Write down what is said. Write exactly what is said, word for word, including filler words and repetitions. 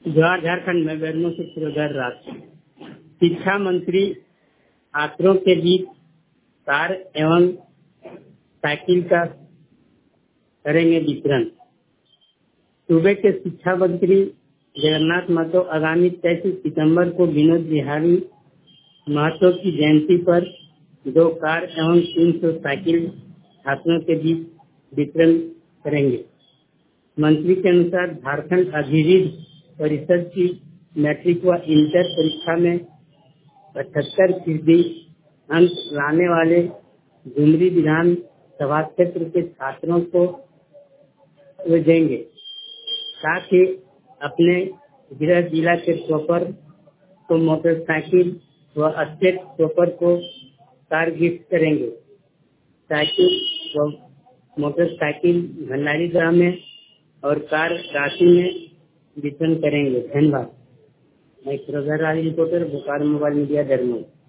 जवाहर झारखंड में बेरमो से शिरोधार राष्ट्र शिक्षा मंत्री छात्रों के बीच कार एवं साइकिल का करेंगे वितरण। सूबे के शिक्षा मंत्री जगन्नाथ महतो आगामी तेईस सितंबर को विनोद बिहारी महतो की जयंती पर दो कार एवं तीन सौ साइकिल छात्रों के बीच वितरण करेंगे। मंत्री के अनुसार झारखंड अधिविद्य परिषद की मैट्रिक व इंटर परीक्षा में पचहत्तर फीसदी अंक लाने वाले डुमरी विधान सभा क्षेत्र के छात्रों को वे देंगे, साथ ही अपने गृह जिला के टॉपर को मोटरसाइकिल व स्टेट टॉपर को कार गिफ्ट करेंगे। साइकिल व मोटरसाइकिल भंडारी ग्राम में और कार राशि में वितरण करेंगे। धन्यवाद। मैं रिपोर्टर बोकारो मोबाइल मीडिया दरमो।